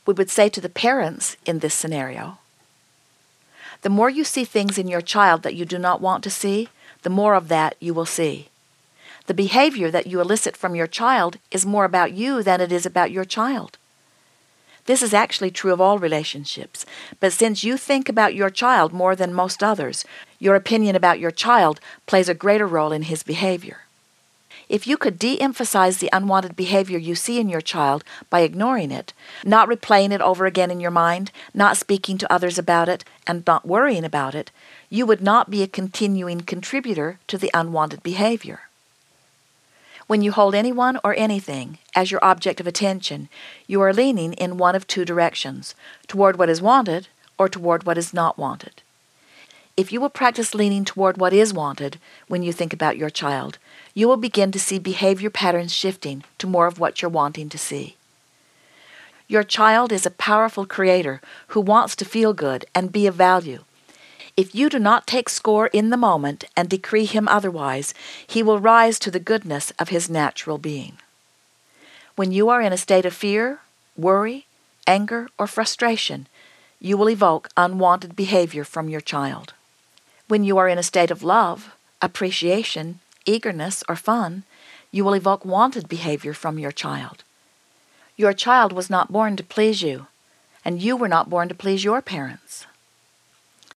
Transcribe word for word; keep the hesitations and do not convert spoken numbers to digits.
We would say to the parents in this scenario, the more you see things in your child that you do not want to see, the more of that you will see. The behavior that you elicit from your child is more about you than it is about your child. This is actually true of all relationships, but since you think about your child more than most others, your opinion about your child plays a greater role in his behavior. If you could de-emphasize the unwanted behavior you see in your child by ignoring it, not replaying it over again in your mind, not speaking to others about it, and not worrying about it, you would not be a continuing contributor to the unwanted behavior. When you hold anyone or anything as your object of attention, you are leaning in one of two directions, toward what is wanted or toward what is not wanted. If you will practice leaning toward what is wanted when you think about your child, you will begin to see behavior patterns shifting to more of what you're wanting to see. Your child is a powerful creator who wants to feel good and be of value. If you do not take score in the moment and decree him otherwise, he will rise to the goodness of his natural being. When you are in a state of fear, worry, anger, or frustration, you will evoke unwanted behavior from your child. When you are in a state of love, appreciation, eagerness, or fun, you will evoke wanted behavior from your child. Your child was not born to please you, and you were not born to please your parents.